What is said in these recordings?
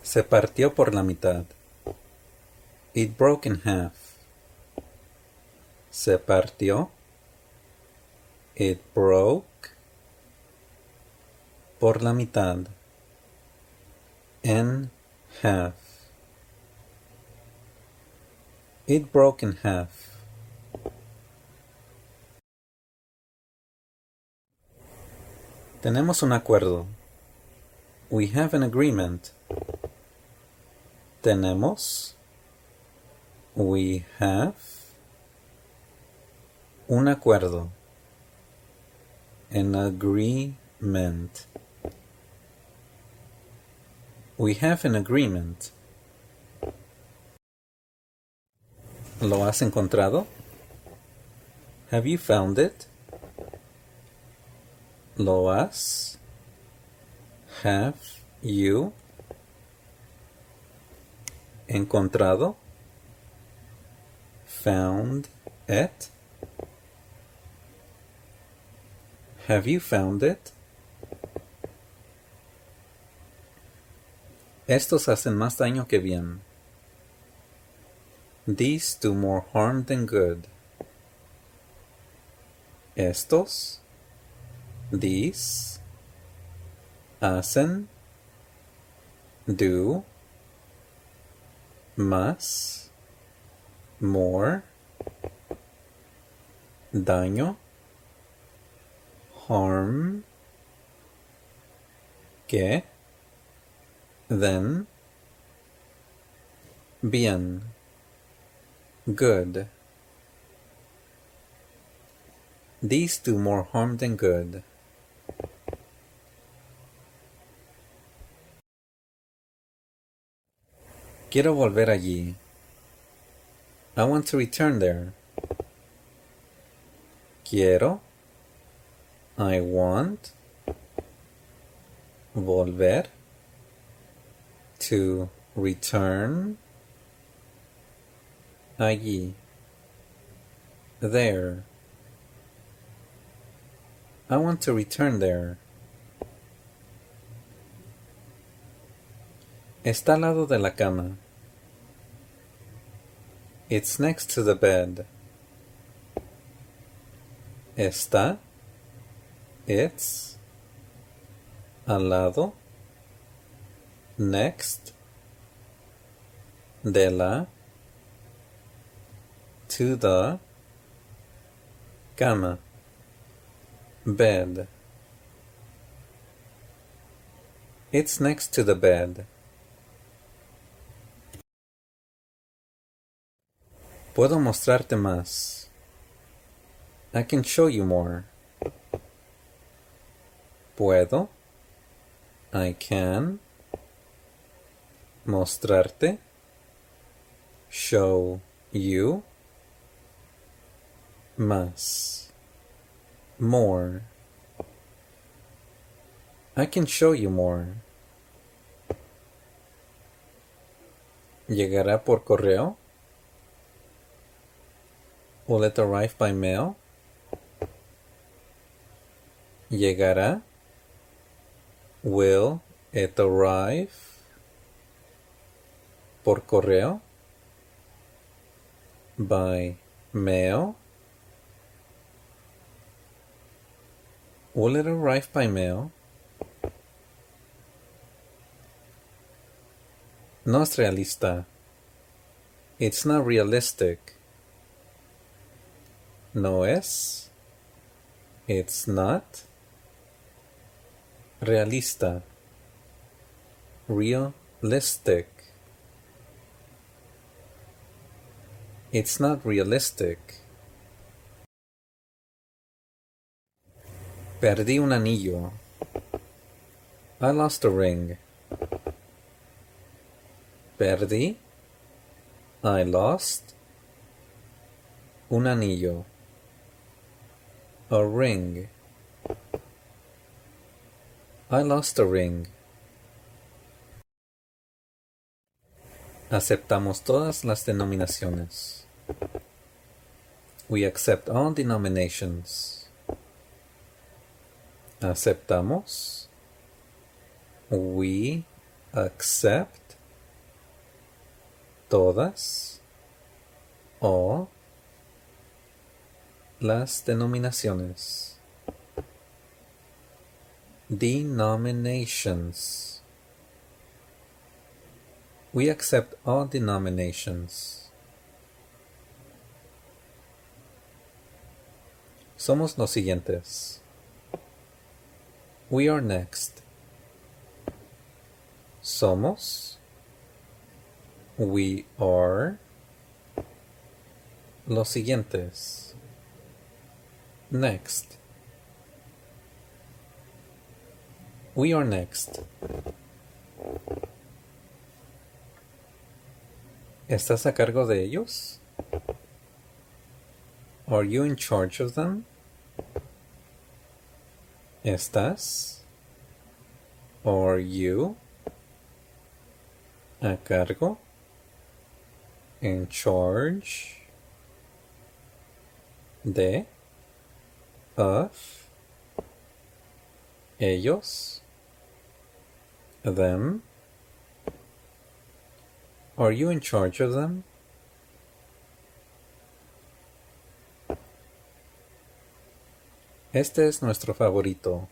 Se partió por la mitad. It broke in half. Se partió. It broke. Por la mitad. In half. It broke in half. Tenemos un acuerdo. We have an agreement. Tenemos. We have. Un acuerdo. An agreement. We have an agreement. ¿Lo has encontrado? Have you found it? ¿Lo has? Have you encontrado? Found it? Have you found it? Estos hacen más daño que bien. These do more harm than good. Estos, these, hacen, do, más, more, daño, harm, que, then, bien, good. These do more harm than good. Quiero volver allí. I want to return there. Quiero. I want. Volver. To return. Allí. There. I want to return there. Está al lado de la cama. It's next to the bed. Está. It's. Al lado. Next. De la. To the. Cama. Bed. It's next to the bed. Puedo mostrarte más. I can show you more. Puedo. I can. Mostrarte. Show you. Más. More. I can show you more. ¿Llegará por correo? Will it arrive by mail? ¿Llegará? Will it arrive? Por correo? By mail? Will it arrive by mail? No es realista. It's not realistic. No es. It's not. Realista. Realistic. It's not realistic. Perdí un anillo. I lost a ring. Perdí. I lost. Un anillo. A ring. I lost a ring. Aceptamos todas las denominaciones. We accept all denominations. Aceptamos. We accept todas o las denominaciones. Denominations. We accept all denominations. Somos los siguientes. We are next. Somos. We are. Los siguientes. Next. We are next. ¿Estás a cargo de ellos? Are you in charge of them? ¿Estás? Are you? A cargo? In charge? De? Of? Ellos? Them? Are you in charge of them? Este es nuestro favorito.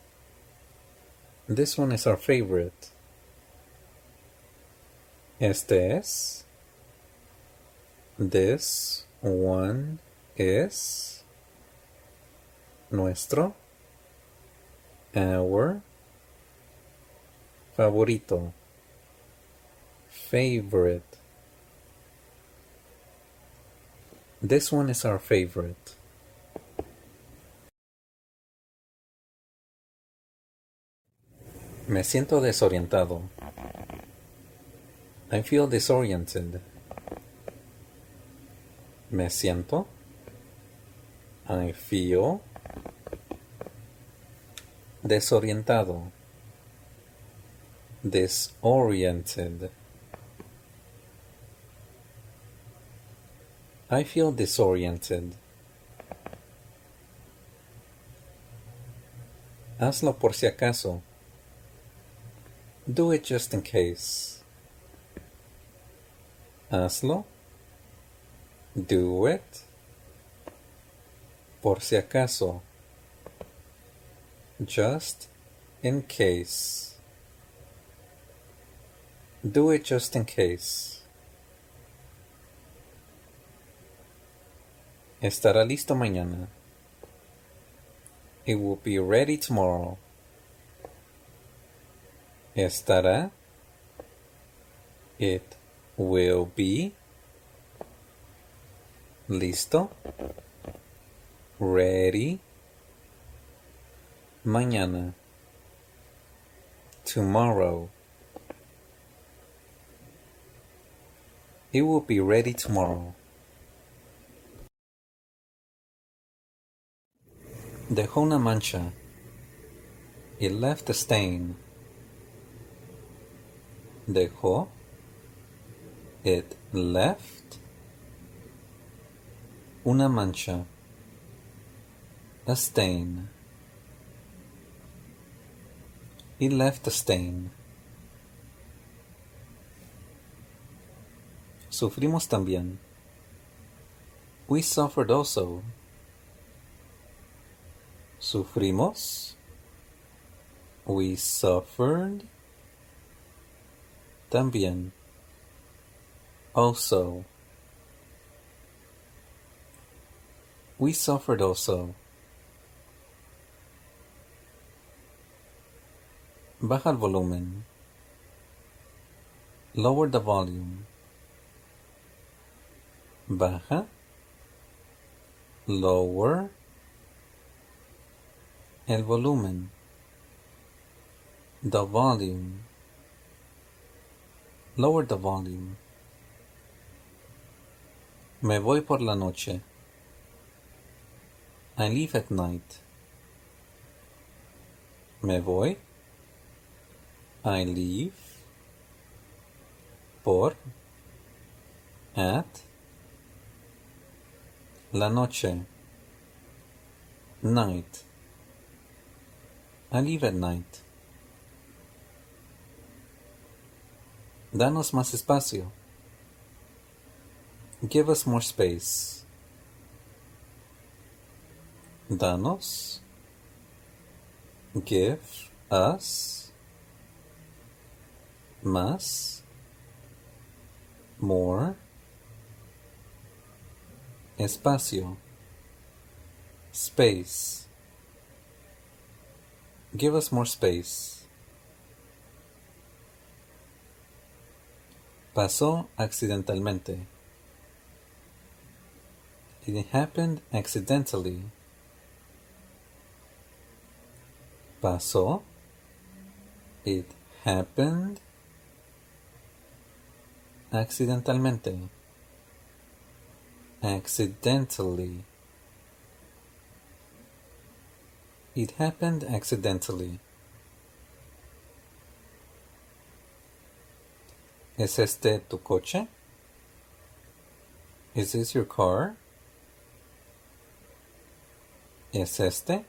This one is our favorite. Este es. This one is. Nuestro. Our. Favorito. Favorite. This one is our favorite. Me siento desorientado. I feel disoriented. Me siento. I feel. Desorientado. Disoriented. I feel disoriented. Hazlo por si acaso. Do it just in case. Hazlo. Do it. Por si acaso. Just in case. Do it just in case. Estará listo mañana. It will be ready tomorrow. Estará. It will be. Listo. Ready. Mañana. Tomorrow. It will be ready tomorrow. Dejó una mancha. It left a stain. Dejó. It left. Una mancha. A stain. It left a stain. Sufrimos también. We suffered also. Sufrimos. We suffered. También. Also. We suffered also. Baja el volumen. Lower the volume. Baja. Lower. El volumen. The volume. Lower the volume. Me voy por la noche. I leave at night. Me voy. I leave. Por. At. La noche. Night. I leave at night. Danos más espacio. Give us more space. Danos. Give us. Más. More. Espacio. Space. Give us more space. Pasó accidentalmente. It happened accidentally. Pasó. It happened accidentalmente. Accidentally. It happened accidentally. ¿Es este tu coche? Is this your car? ¿Es este?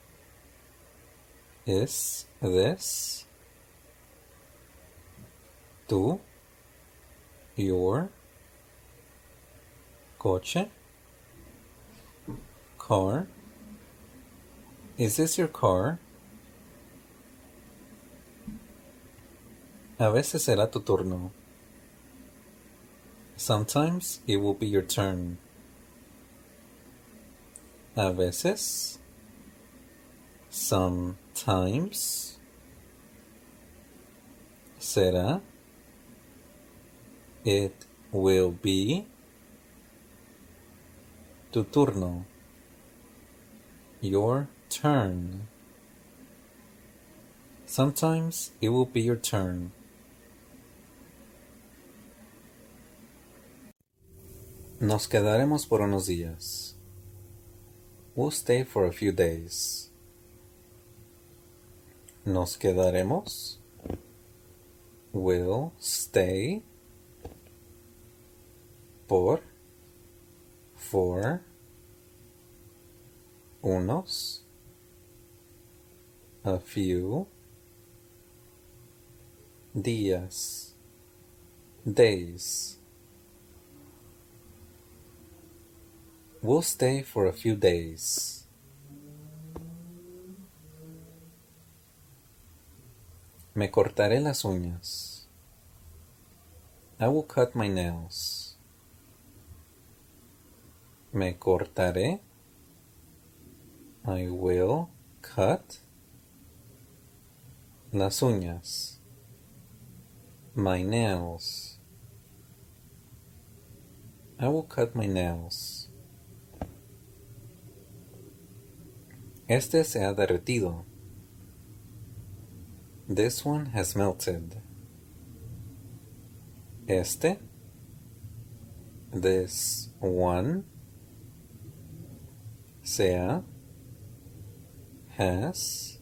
Is this? Tu? Your? Coche? Car? Is this your car? A veces será tu turno. Sometimes it will be your turn. A veces. Sometimes. Será. It will be. Tu turno. Your turn. Sometimes it will be your turn. Nos quedaremos por unos días. We'll stay for a few days. Nos quedaremos. We'll stay. Por. For. Unos. A few. Días. Days. We'll stay for a few days. Me cortaré las uñas. I will cut my nails. Me cortaré. I will cut las uñas. My nails. I will cut my nails. Este se ha derretido. This one has melted. Este. This one. Se ha. Has.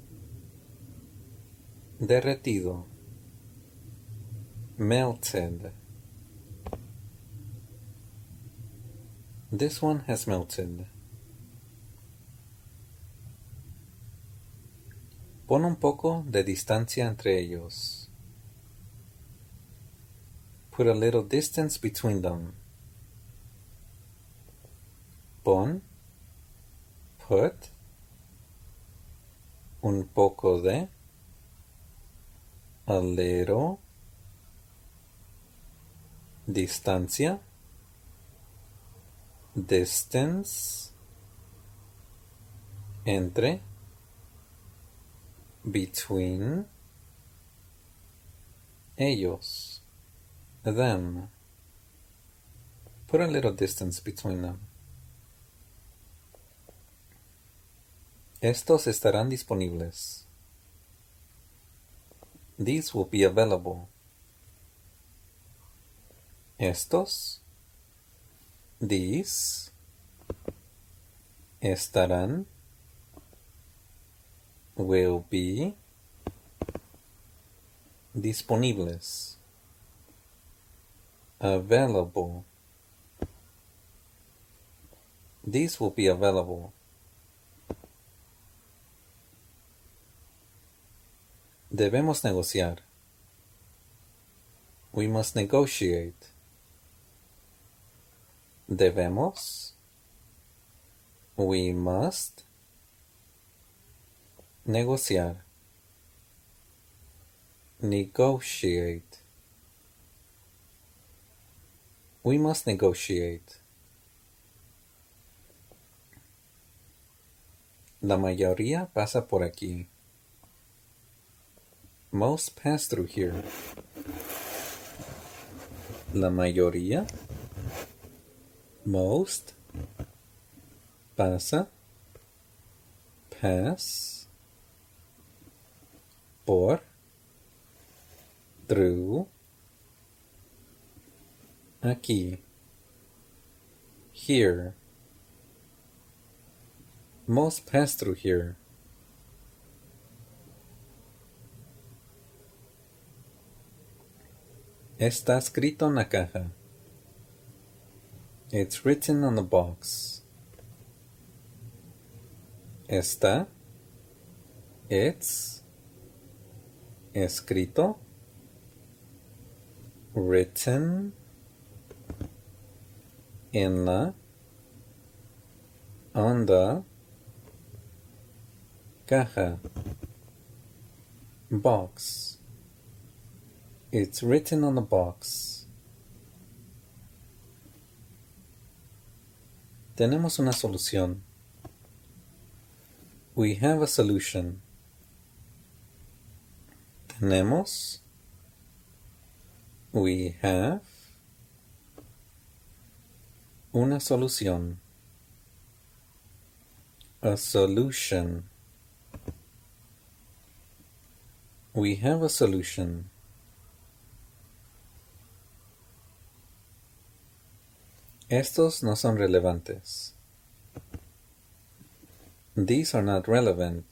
Derretido. Melted. This one has melted. Pon un poco de distancia entre ellos. Put a little distance between them. Pon. Put. Un poco de. A little. Distancia. Distance. Entre. Between. Ellos. Them. Put a little distance between them. Estos estarán disponibles. These will be available. Estos. These. Estarán. Will be. Disponibles. Available. These will be available. Debemos negociar. We must negotiate. Debemos. We must. Negociar. Negotiate. We must negotiate. La mayoría pasa por aquí. Most pass through here. La mayoría. Most. Pasa. Pass. Por. Through. Aquí. Here. Most pass through here. Está escrito en la caja. It's written on the box. Está. It's. Escrito. Written. En la. On the. Caja. Box. It's written on the box. Tenemos una solución. We have a solution. Tenemos. We have. Una solución. A solution. We have a solution. Estos no son relevantes. These are not relevant.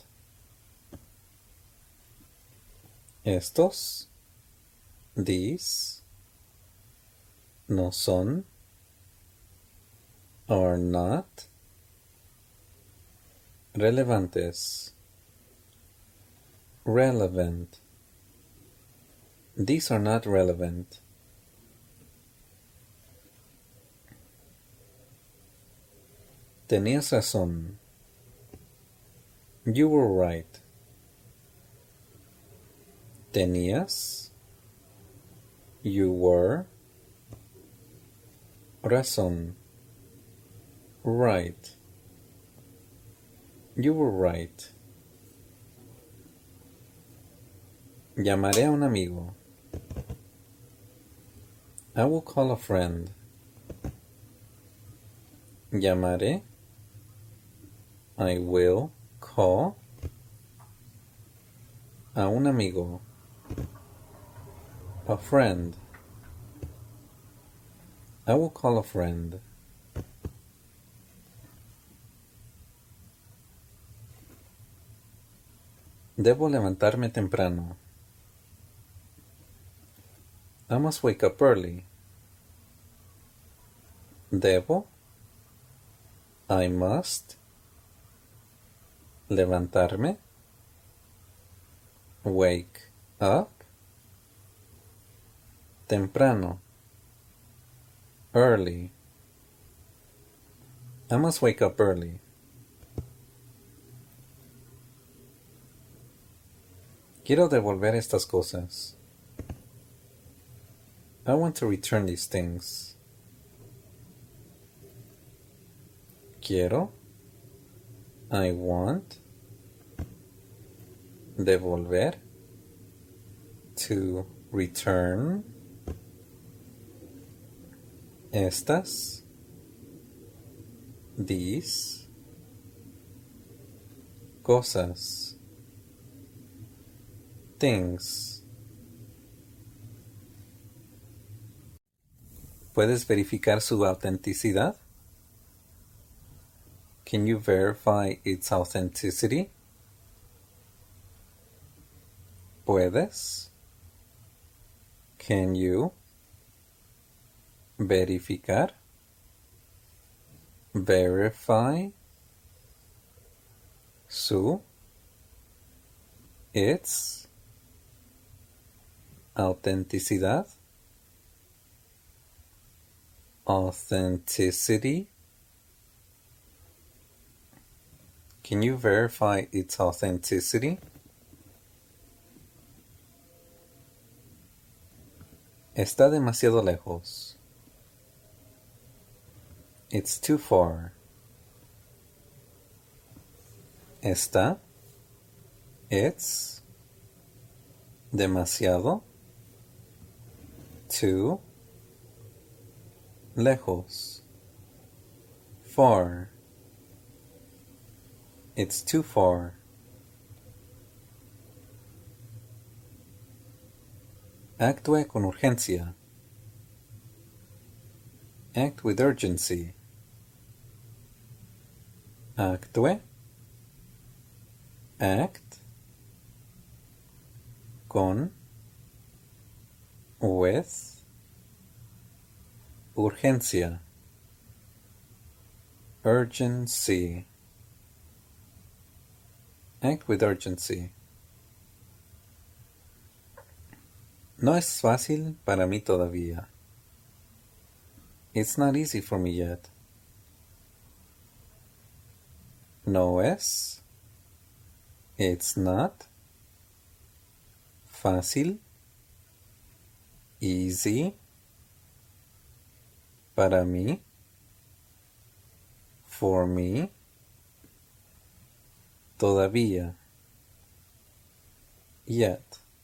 Estos. These. No son. Are not. Relevantes. Relevant. These are not relevant. Tenías razón. You were right. Tenías. You were. Razón. Right. You were right. Llamaré a un amigo. I will call a friend. Llamaré. I will call a un amigo. A friend. I will call a friend. Debo levantarme temprano. I must wake up early. Debo. I must. Levantarme. Wake up. Temprano. Early. I must wake up early. Quiero devolver estas cosas. I want to return these things. Quiero. I want. Devolver. To return. Estas. These. Cosas. Things. ¿Puedes verificar su autenticidad? Can you verify its authenticity? ¿Puedes? Can you? Verificar. Verify. Su. Its. Autenticidad. Authenticity. Can you verify its authenticity? Está demasiado lejos. It's too far. Está. It's. Demasiado. Too. Lejos. Far. It's too far. Actúe con urgencia. Act with urgency. Actúe. Act. Con. With. Urgencia. Urgency. Act with urgency. No es fácil para mí todavía. It's not easy for me yet. No es. It's not. Fácil. Easy. Para mí. For me. Todavía. Yet.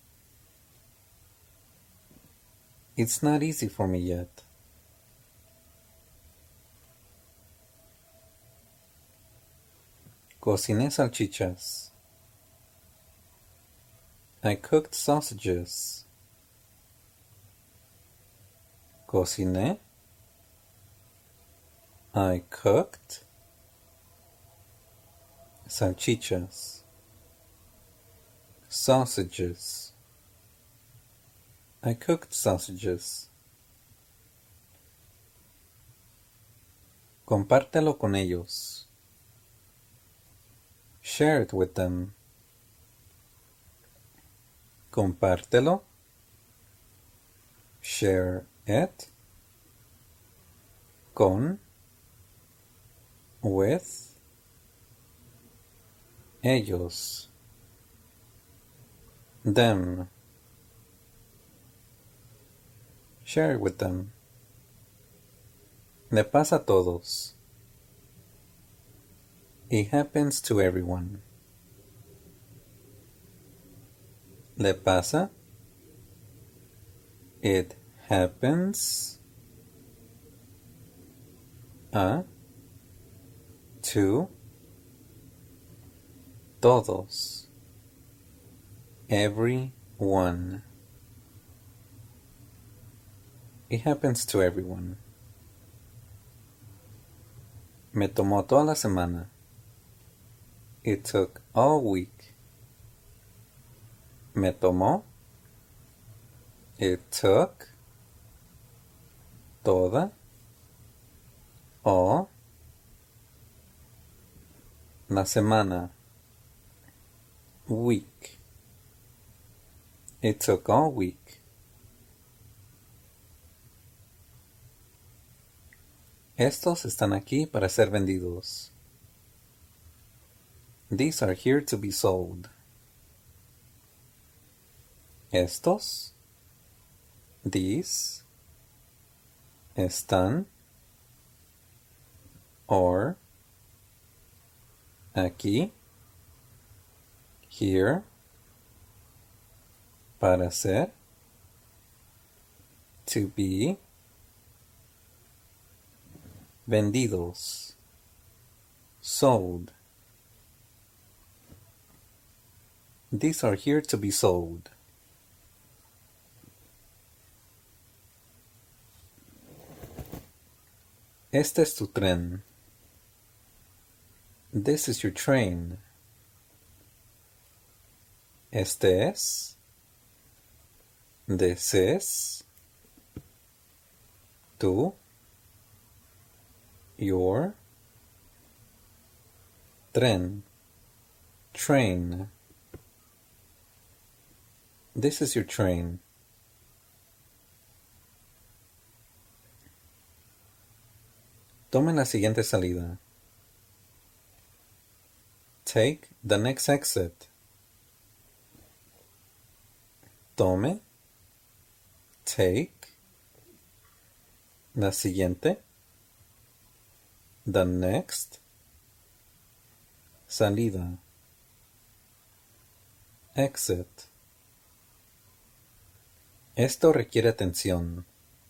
It's not easy for me yet. Cociné salchichas. I cooked sausages. Cociné. I cooked salchichas. Sausages. I cooked sausages. Compártelo con ellos. Share it with them. Compártelo. Share it. Con. With. Ellos. Them. Share it with them. Le pasa a todos. It happens to everyone. Le pasa. It happens. A. To. Todos. Everyone. It happens to everyone. Me tomó toda la semana. It took all week. Me tomó. It took. Toda. All. La semana. Week. It took all week. Estos están aquí para ser vendidos. These are here to be sold. Estos. These. Están. Or. Aquí. Here. Para ser. To be. Vendidos. Sold. These are here to be sold. Este es tu tren. This is your train. Este es. This is. Tu. Your. Tren. Train. This is your train. Tome la siguiente salida. Take the next exit. Tome. Take. La siguiente. The next. Salida. Exit. Esto requiere atención.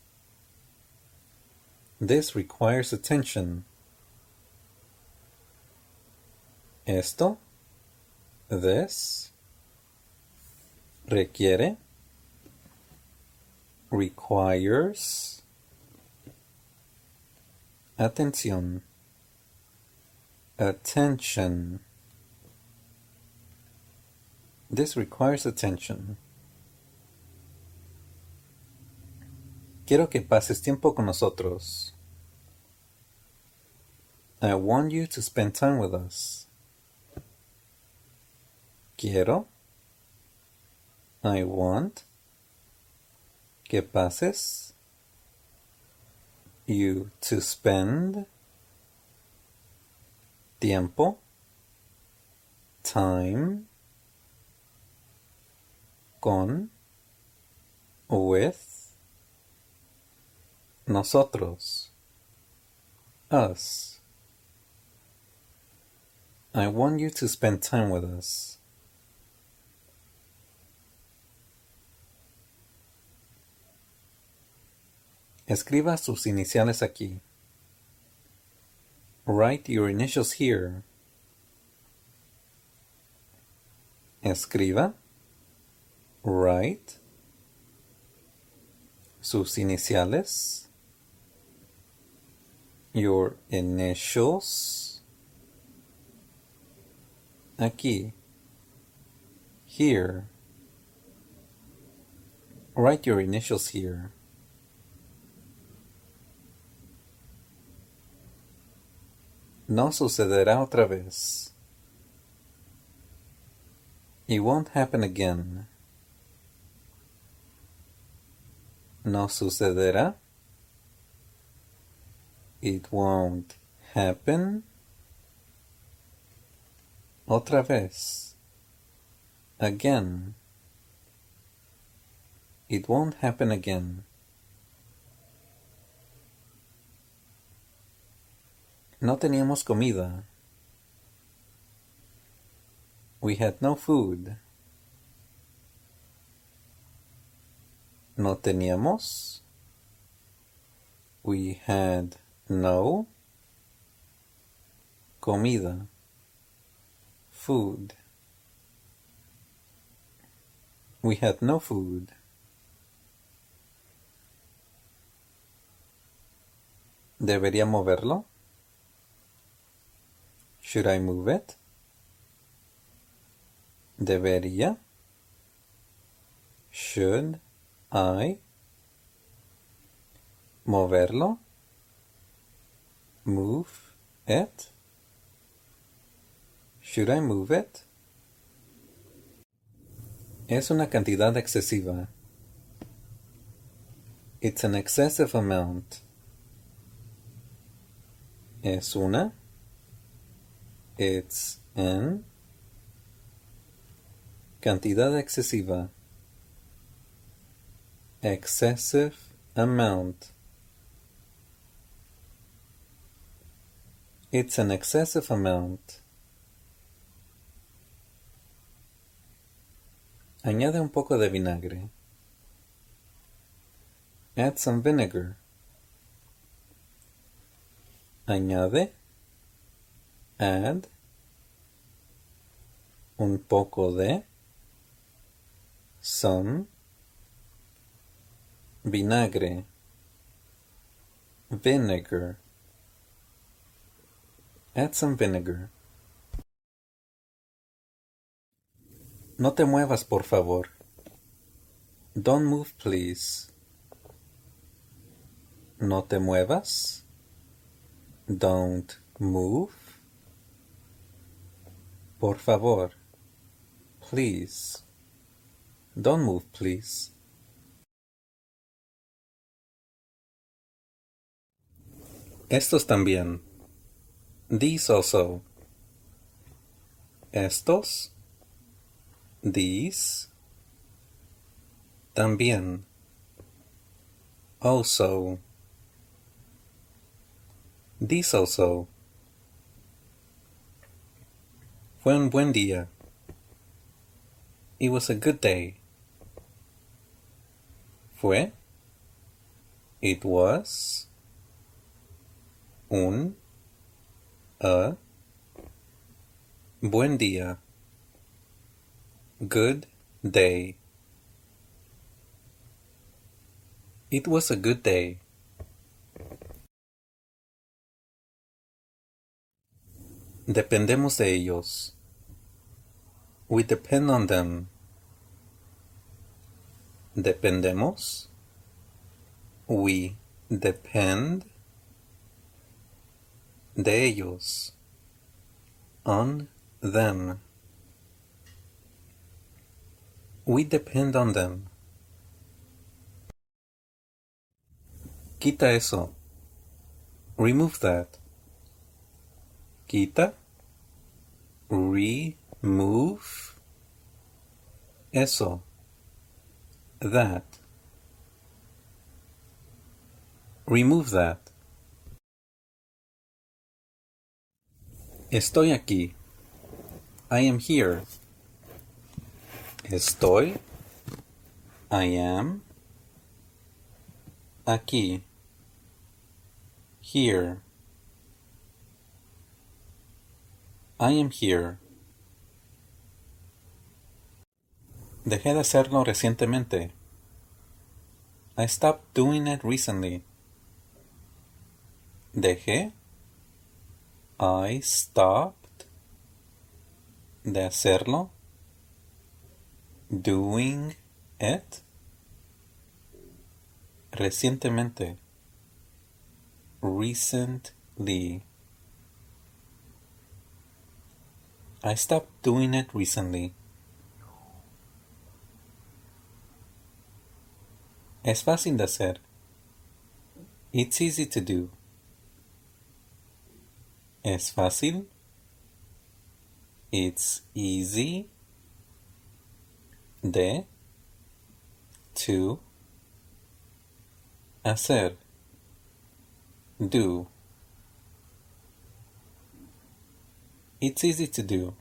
This requires attention. Esto. This. Requiere. Requires. Atención. Attention. This requires attention. Quiero que pases tiempo con nosotros. I want you to spend time with us. Quiero. I want. Que pases. You to spend. Tiempo. Time. Con. With. Nosotros. Us. I want you to spend time with us. Escriba sus iniciales aquí. Write your initials here. Escriba. Write. Sus iniciales. Your initials. Aquí. Here. Write your initials here. No sucederá otra vez. It won't happen again. No sucederá. It won't happen. Otra vez. Again. It won't happen again. No teníamos comida. We had no food. No teníamos. We had no comida. Food. We had no food. ¿Debería moverlo? Should I move it? Debería. Should I moverlo? Move it? Should I move it? Es una cantidad excesiva. It's an excessive amount. Es una. It's an. Cantidad excesiva. Excessive amount. It's an excessive amount. Añade un poco de vinagre. Add some vinegar. Añade. Add. Un poco de. Some. Vinagre. Vinegar. Add some vinegar. No te muevas, por favor. Don't move, please. No te muevas. Don't move. Por favor. Please. Don't move, please. Estos también. These also. Estos. These. También. Also. These also. Fue un buen día. It was a good day. Fue. It was. Un. A. Buen día. Good day. It was a good day. Dependemos de ellos. We depend on them. Dependemos. We depend de ellos. On them. We depend on them. Quita eso. Remove that. Quita. Remove. Eso. That. Remove that. Estoy aquí. I am here. Estoy. I am. Aquí. Here. I am here. Dejé de hacerlo recientemente. I stopped doing it recently. Dejé. I stopped de hacerlo. Doing it. Recientemente. Recently. I stopped doing it recently. Es fácil de hacer. It's easy to do. Es fácil. It's easy. De. To. Hacer. Do. It's easy to do.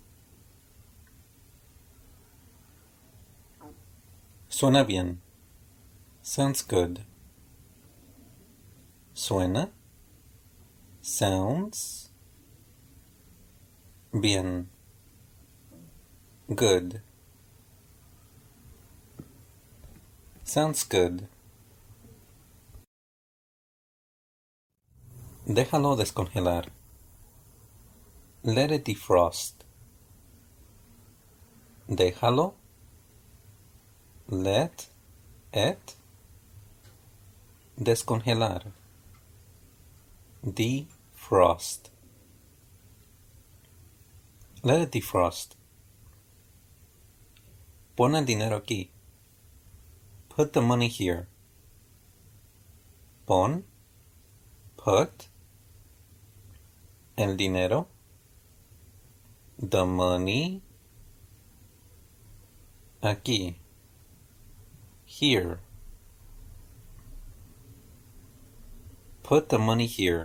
Suena bien. Sounds good. Suena. Sounds. Bien. Good. Sounds good. Déjalo descongelar. Let it defrost. Déjalo. Let it descongelar. Defrost. Let it defrost. Pon el dinero aquí. Put the money here. Pon. Put. El dinero. The money. Aquí. Here. Put the money here.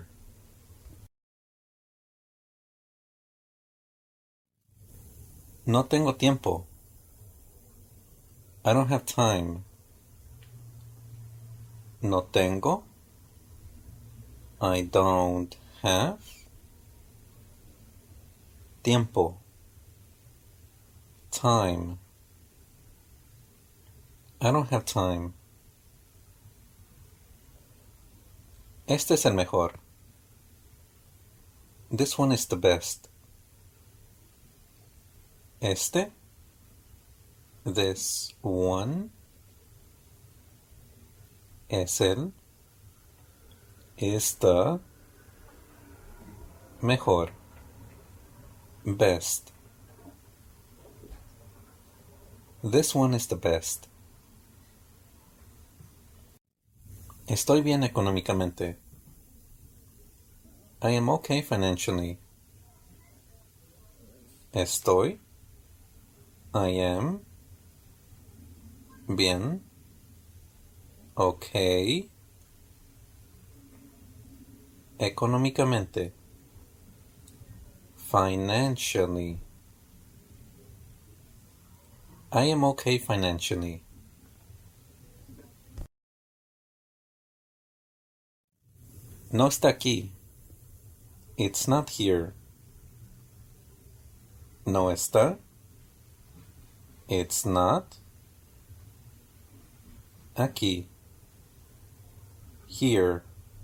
No tengo tiempo. I don't have time. No tengo. I don't have. Tiempo. Time. I don't have time. Este es el mejor. This one is the best. Este. This one. Es el. Is the. Mejor. Best. This one is the best. Estoy bien económicamente. I am okay financially. Estoy. I am. Bien. Okay. Económicamente. Financially. I am okay financially. No está aquí. It's not here. No está. It's not. Aquí. Here.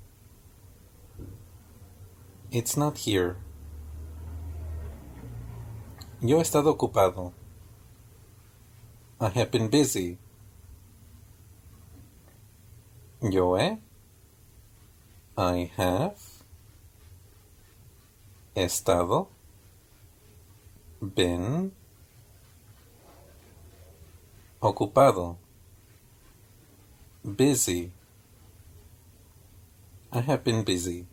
It's not here. Yo he estado ocupado. I have been busy. Yo he. I have. Estado. Been. Ocupado. Busy. I have been busy.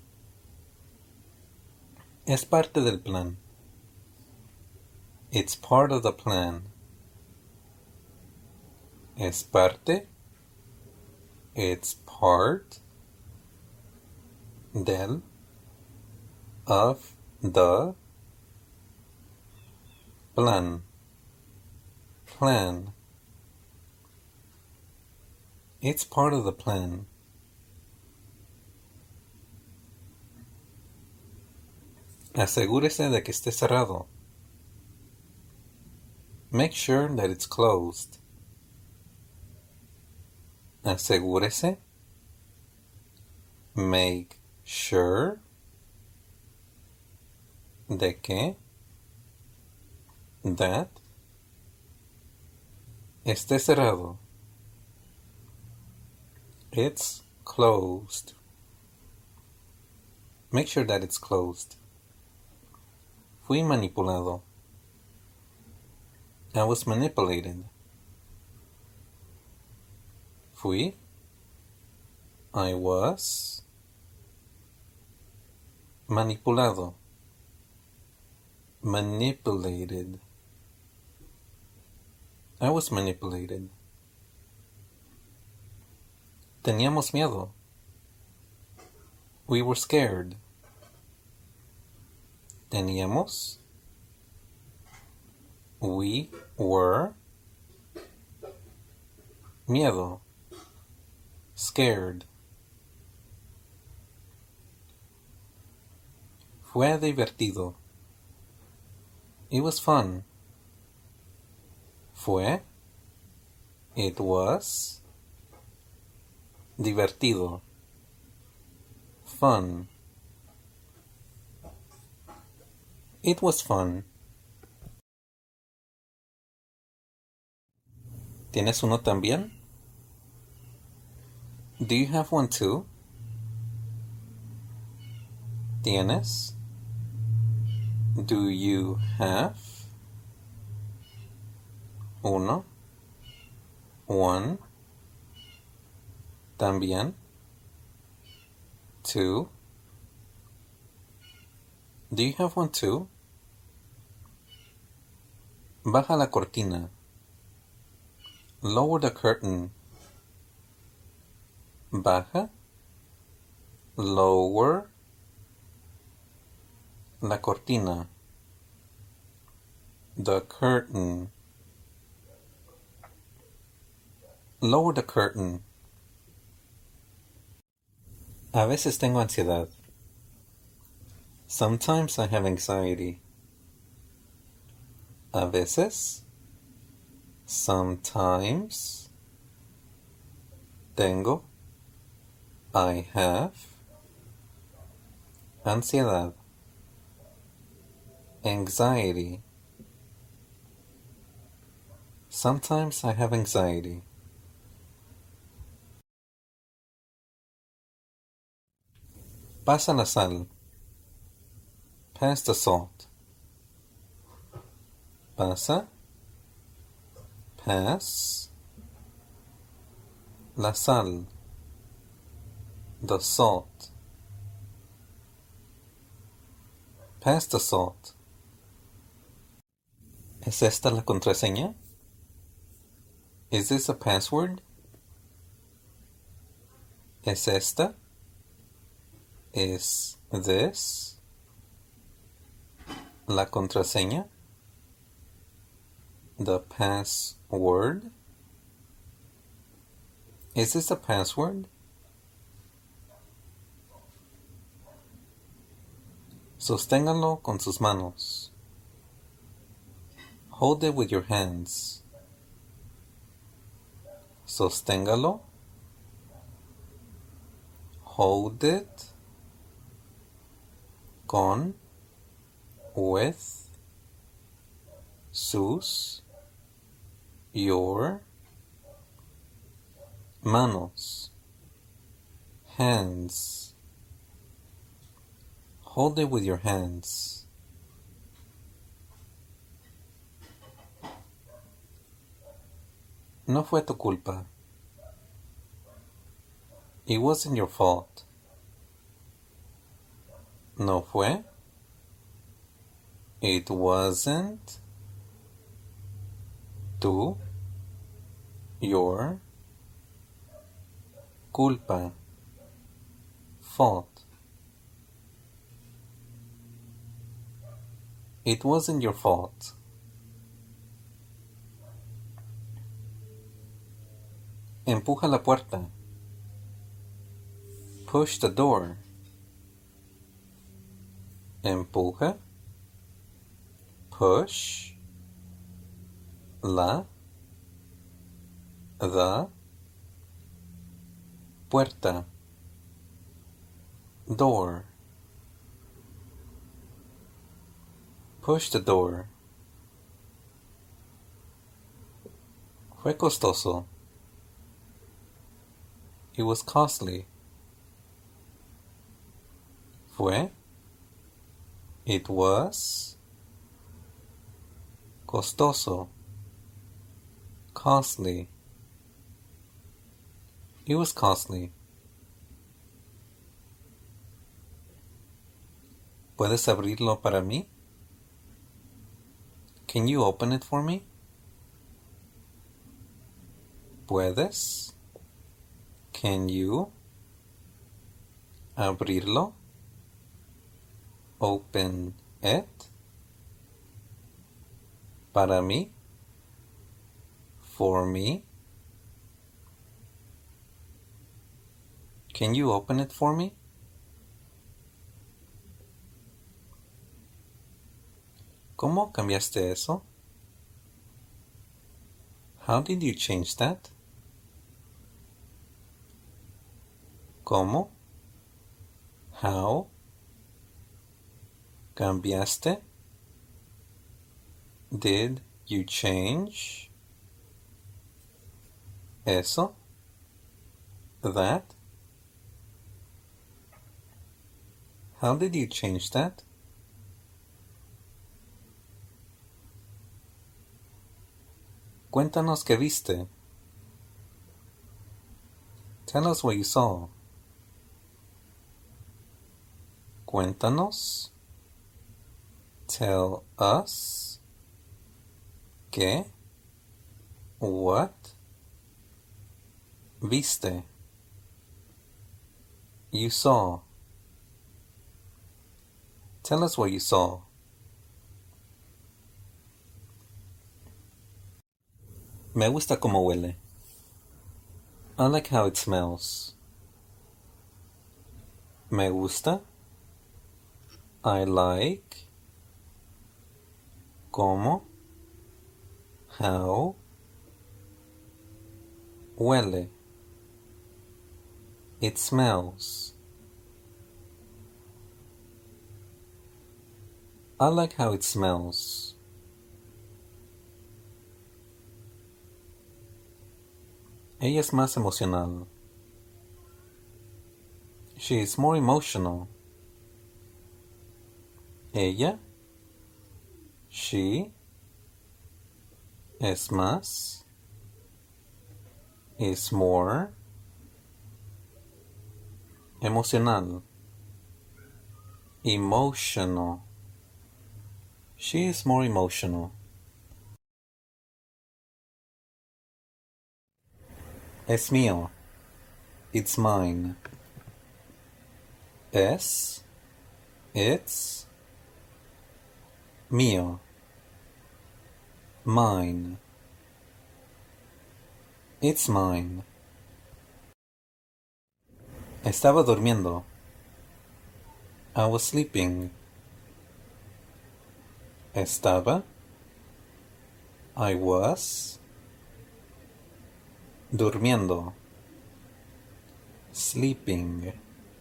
Es parte del plan. It's part of the plan. Es parte. It's part. Del. Of. The. Plan. Plan. It's part of the plan. Asegúrese de que esté cerrado. Make sure that it's closed. Asegúrese. Make sure de que that esté cerrado. It's closed. Make sure that it's closed. Fui manipulado. I was manipulated. Fui. I was. Manipulado. Manipulated. I was manipulated. Teníamos miedo. We were scared. Teníamos. We were. Miedo. Scared. Fue divertido. It was fun. Fue. It was. Divertido. Fun. It was fun. ¿Tienes uno también? Do you have one too? ¿Tienes? Do you have? Uno. One. También. Two. Do you have one too? Baja la cortina. Lower the curtain. Baja. Lower. La cortina. The curtain. Lower the curtain. A veces tengo ansiedad. Sometimes I have anxiety. A veces. Sometimes. Tengo. I have. Ansiedad. Anxiety. Sometimes I have anxiety. Pasa la sal. Pass the salt. Pasa. Pass. La sal. The salt. Pass the salt. ¿Es esta la contraseña? Is this a password? ¿Es esta? Is this la contraseña? The password? Is this a password? Sosténganlo con sus manos. Hold it with your hands. Sosténgalo. Hold it. Con. With. Sus. Your. Manos. Hands. Hold it with your hands. No fue tu culpa. It wasn't your fault. No fue. It wasn't. Tu. Your. Culpa. Fault. It wasn't your fault. Empuja la puerta. Push the door. Empuja. Push. La. The. Puerta. Door. Push the door. Fue costoso. It was costly. Fue. It was. Costoso. Costly. It was costly. ¿Puedes abrirlo para mí? Can you open it for me? ¿Puedes? Can you? Abrirlo? Open it? Para mí? For me? Can you open it for me? ¿Cómo cambiaste eso? How did you change that? ¿Cómo? How? ¿Cambiaste? Did you change? Eso? That? How did you change that? Cuéntanos qué viste. Tell us what you saw. Cuéntanos. Tell us. ¿Qué? What? Viste. You saw. Tell us what you saw. Me gusta cómo huele. I like how it smells. Me gusta. I like. Cómo. How. Huele. It smells. I like how it smells. Ella es más emocional. She is more emotional. Ella. She. Es más. Is more. Emocional. Emotional. She is more emotional. Es mío. It's mine. Es. It's. Mío. Mine. It's mine. Estaba durmiendo. I was sleeping. Estaba. I was. Durmiendo. Sleeping.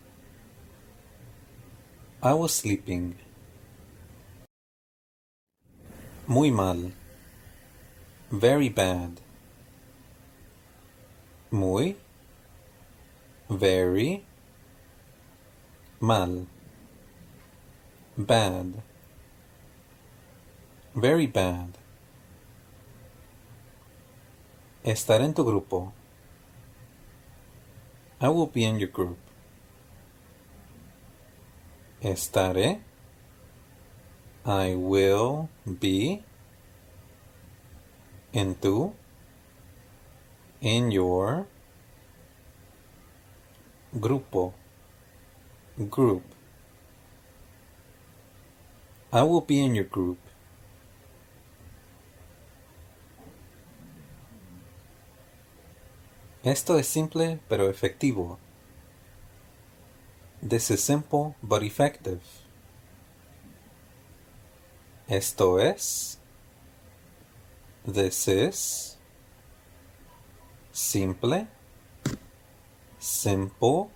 I was sleeping. Muy mal. Very bad. Muy. Very. Mal. Bad. Very bad. Estar en tu grupo. I will be in your group. Estaré. I will be. En tu. In your. Grupo. Group. I will be in your group. Esto es simple pero efectivo. This is simple but effective. Esto es. This is. Simple. Simple.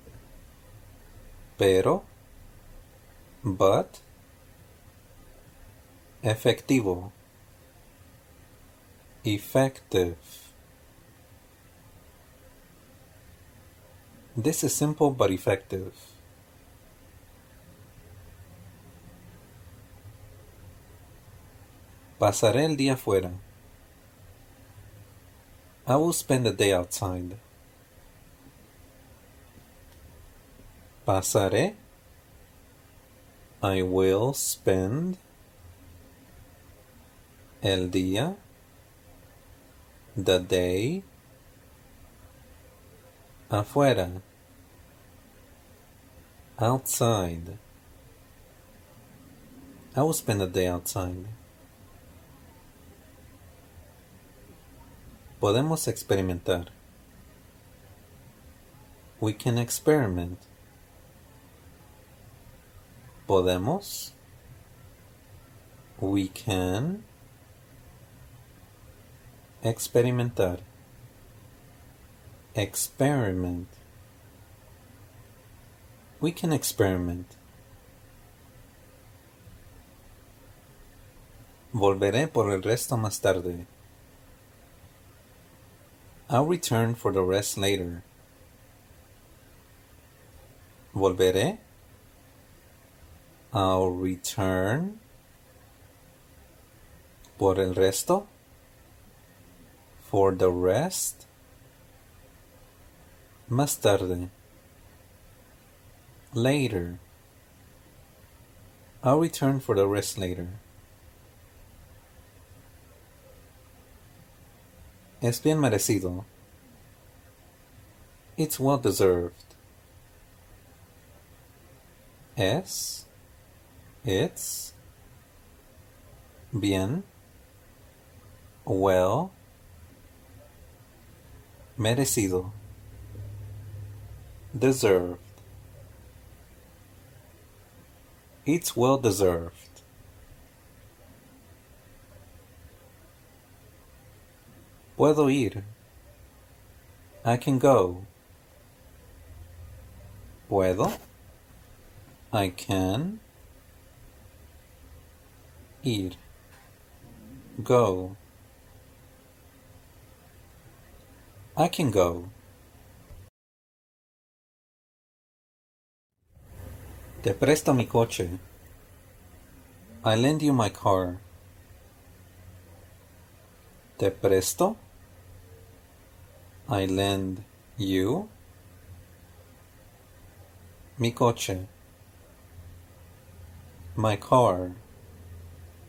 Pero. But. Efectivo. Effective. This is simple but effective. Pasaré el día fuera. I will spend the day outside. Pasaré. I will spend. El día. The day. Afuera. Outside. I will spend the day outside. Podemos experimentar. We can experiment. Podemos. We can. Experimentar. Experiment. We can experiment. Volveré por el resto más tarde. I'll return for the rest later. Volveré. I'll return. Por el resto. For the rest. Más tarde. Later. I'll return for the rest later. Es bien merecido. It's well deserved. Es. It's. Bien. Well. Merecido. Deserved. It's well deserved. Puedo ir. I can go. Puedo. I can. Ir. Go. I can go. Te presto mi coche. I lend you my car. Te presto. I lend you. Mi coche. My car.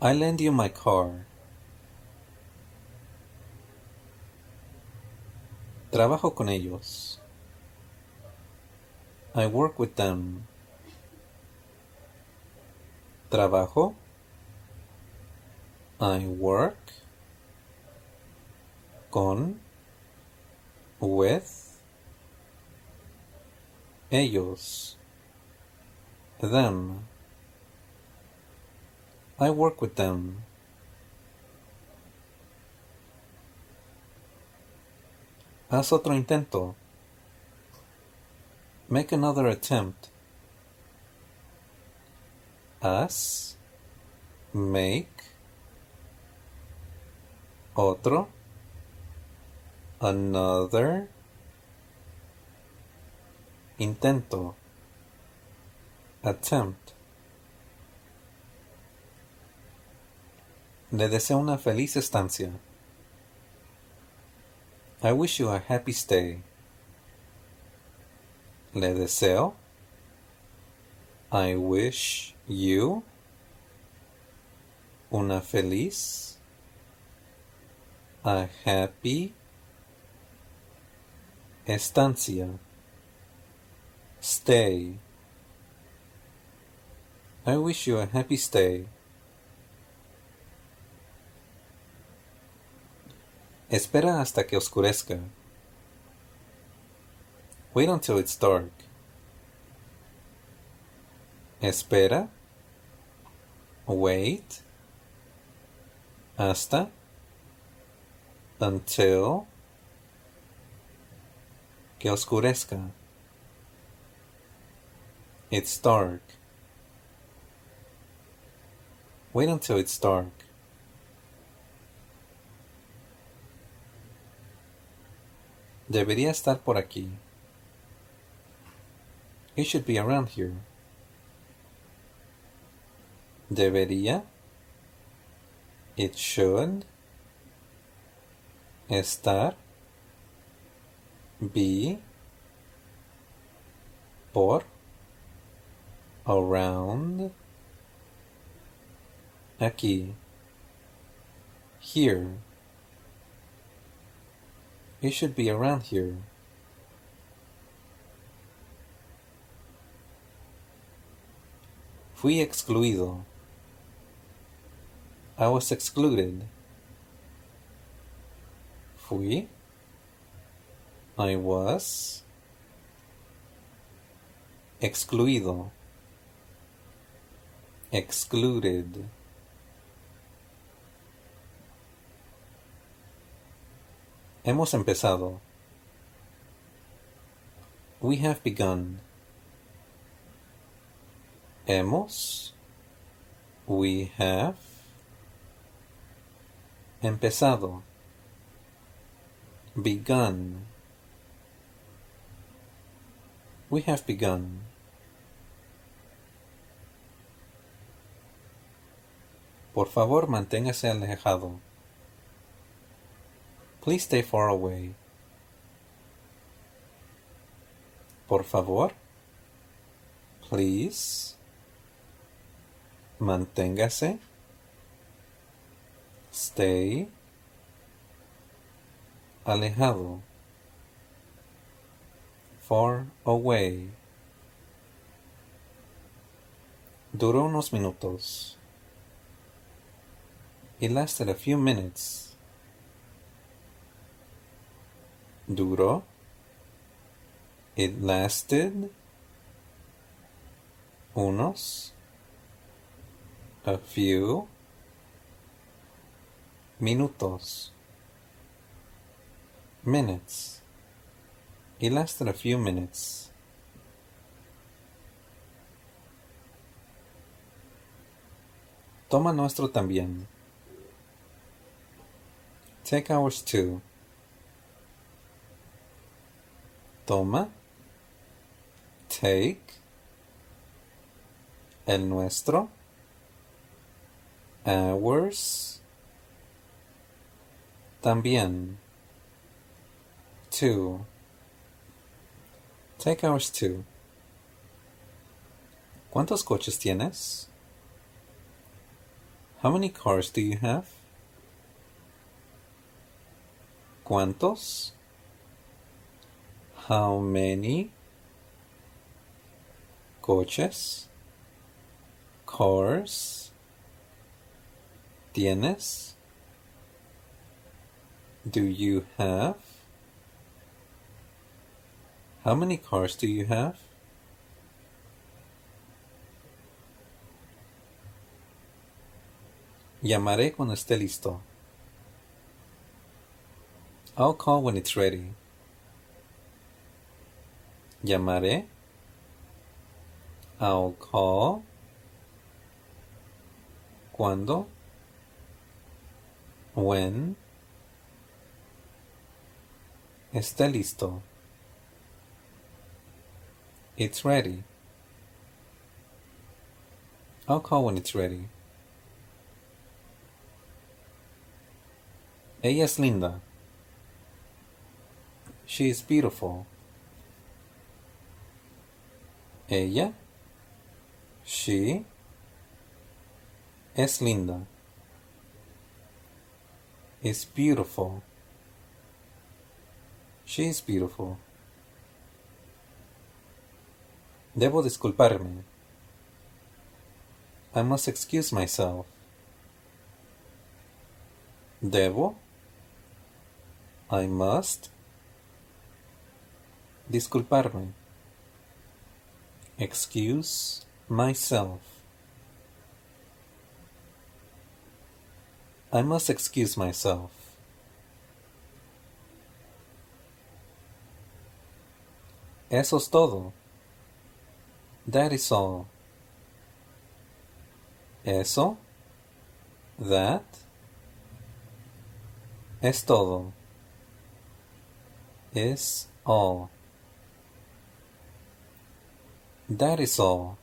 I lend you my car. Trabajo con ellos. I work with them. Trabajo. I work. Con. With. Ellos. Them. I work with them. Haz otro intento. Make another attempt. Haz. Make. Otro. Another. Intento. Attempt. Le deseo una feliz estancia. I wish you a happy stay. Le deseo. I wish you una feliz, a happy estancia. Stay. I wish you a happy stay. Espera hasta que oscurezca. Wait until it's dark. Espera. Wait. Hasta. Until. Que oscurezca. It's dark. Wait until it's dark. Debería estar por aquí. It should be around here. Debería. It should. Estar. Be. Por. Around. Aquí. Here. It should be around here. Fui excluido. I was excluded. Fui. I was. Excluido. Excluded. Hemos empezado. We have begun. Hemos. We have. Empezado. Begun. We have begun. Por favor, manténgase alejado. Please stay far away. Por favor. Please. Manténgase. Stay. Alejado. Far away. Duró unos minutos. It lasted a few minutes. Duró. It lasted. Unos. A few. Minutos. Minutes. It lasted a few minutes. Toma nuestro también. Take ours too. Toma. Take. El nuestro. Ours. También. Too. Take ours too. ¿Cuántos coches tienes? How many cars do you have? ¿Cuántos? How many coches? Cars. ¿Tienes? Do you have? How many cars do you have? Llamaré cuando esté listo. I'll call when it's ready. Llamaré. I'll call. ¿Cuándo? When. Esté listo. It's ready. I'll call when it's ready. Ella es linda. She is beautiful. Ella. She. Es linda. Is beautiful. She is beautiful. Debo disculparme. I must excuse myself. Debo. I must. Disculparme. Excuse myself. I must excuse myself. Eso es todo. That is all. Eso. That. Es todo. Is all. That is all.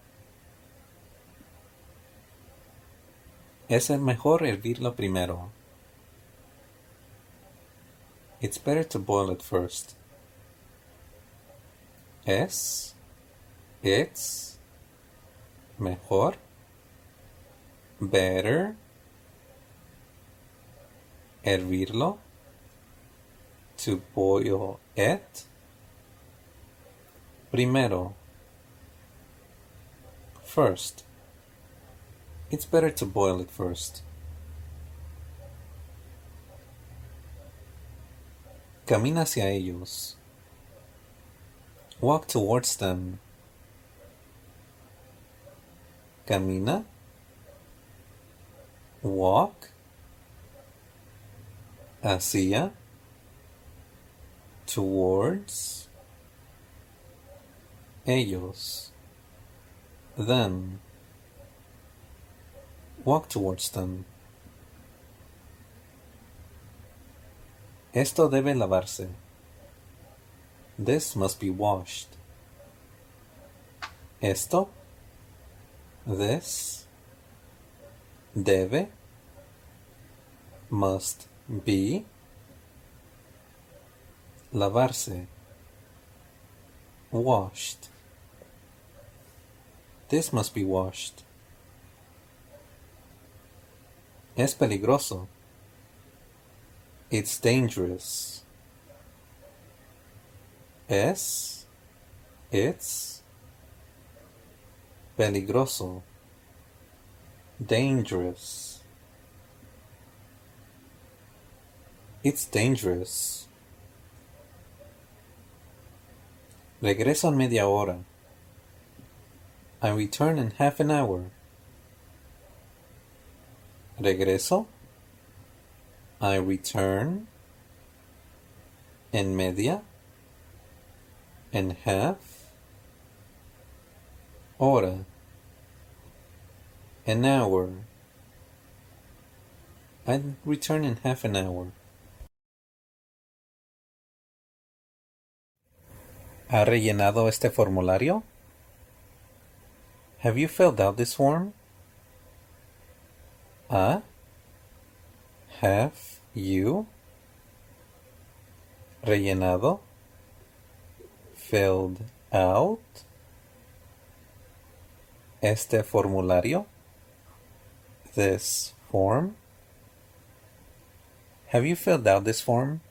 Es mejor hervirlo primero. It's better to boil it first. Es. It's. Mejor. Better. Hervirlo. To boil it. Primero. First. It's better to boil it first. Camina hacia ellos. Walk towards them. Camina. Walk. Hacia. Towards. Ellos. Them. Walk towards them. Esto debe lavarse. This must be washed. Esto. This. Debe. Must be. Lavarse. Washed. This must be washed. Es peligroso. It's dangerous. Es. It's. Peligroso. Dangerous. It's dangerous. Regreso en media hora. I return in half an hour. Regreso. I return. En media. En half. Hora. An hour. I return in half an hour. ¿Ha rellenado este formulario? Have you filled out this form? Have you rellenado, filled out este formulario, this Form? Have you filled out this form?